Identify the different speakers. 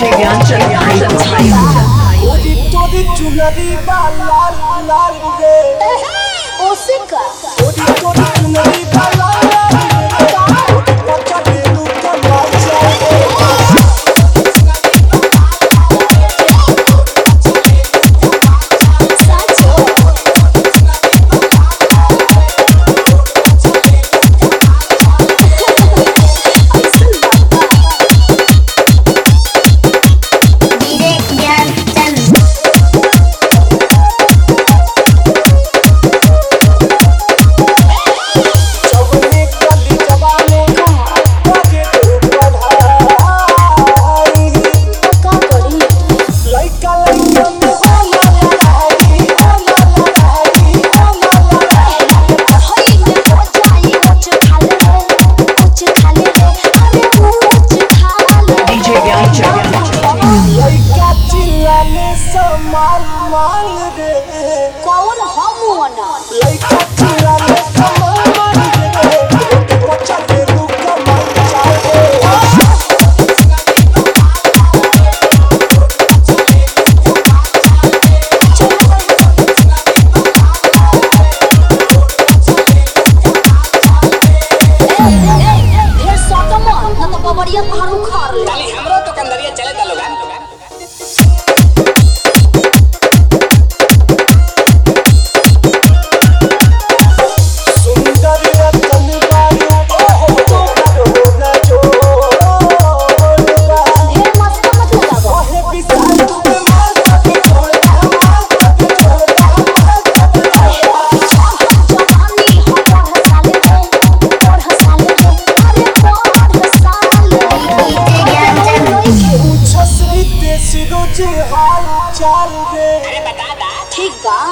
Speaker 1: DJ Gyanjan
Speaker 2: ओदी तोदी चुनरी बा लाल लाल रे
Speaker 3: ओसे का
Speaker 2: ओदी तोदी चुनरी बा लाल लाल रे बच्चा बेलू का बाजा मांग रे
Speaker 3: कौन हम ना
Speaker 2: लइका चिल्लाने कमल मांग रे बच्चा बेलू का बाजा
Speaker 3: फिर सटम ना तो बबड़िया फारू खार ले
Speaker 4: खाली हमरो तो कंदरिया चले ता लोगन
Speaker 2: हाल चाल रे
Speaker 4: अरे बता दा
Speaker 3: ठीक बा